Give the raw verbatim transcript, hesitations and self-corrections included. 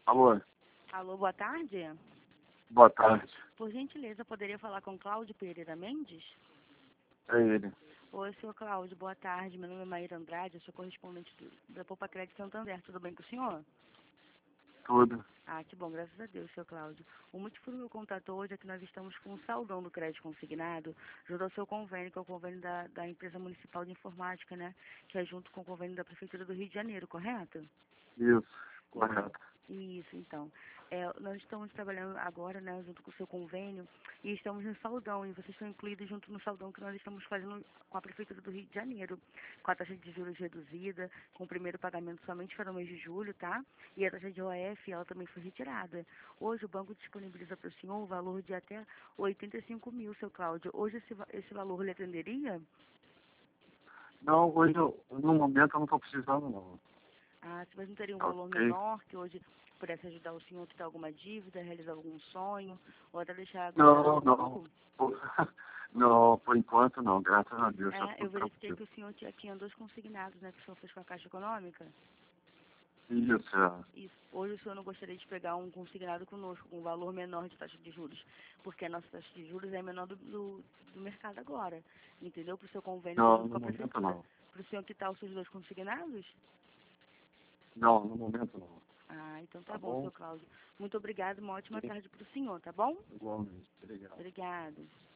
Alô, Alô, boa tarde. boa tarde. Por gentileza, poderia falar com Cláudio Pereira Mendes? É ele. Oi, senhor Cláudio, boa tarde. Meu nome é Maíra Andrade, eu sou correspondente do, da Poupa Crédito Santander. Tudo bem com o senhor? Tudo. Ah, que bom, graças a Deus, seu Cláudio. O motivo do meu contato hoje é que nós estamos com um saldão do crédito consignado junto ao seu convênio, que é o convênio da, da empresa municipal de informática, né? Que é junto com o convênio da Prefeitura do Rio de Janeiro, correto? Isso, correto. Isso, então. É, nós estamos trabalhando agora, né, junto com o seu convênio, e estamos no saldão, e vocês estão incluídos junto no saldão que nós estamos fazendo com a Prefeitura do Rio de Janeiro, com a taxa de juros reduzida, com o primeiro pagamento somente para o mês de julho, tá? E a taxa de O F, ela também foi retirada. Hoje o banco disponibiliza para o senhor o valor de até oitenta e cinco mil, seu Cláudio. Hoje esse, va- esse valor lhe atenderia? Não, hoje, eu, no momento, eu não estou precisando, não. Ah, se você não teria um valor Ok? menor, que hoje pudesse ajudar o senhor a quitar alguma dívida, realizar algum sonho, ou até deixar guardado Não, no não. banco? Por- Não, por enquanto não. Graças a Deus, está É, eu tudo verifiquei tranquilo. que o senhor tinha, tinha dois consignados, né, que o senhor fez com a Caixa Econômica. Isso, é. Isso. Hoje o senhor não gostaria de pegar um consignado conosco, com um valor menor de taxa de juros, porque a nossa taxa de juros é menor do, do, do mercado agora, entendeu? Para o seu convênio Não, junto com no a momento Prefeitura. não. Para o senhor quitar os seus dois consignados? Não, no momento não. Ah, então tá Tá bom, bom? seu Cláudio. Muito obrigado, uma ótima tarde para o senhor, tá bom? Igualmente. Obrigado. Obrigado.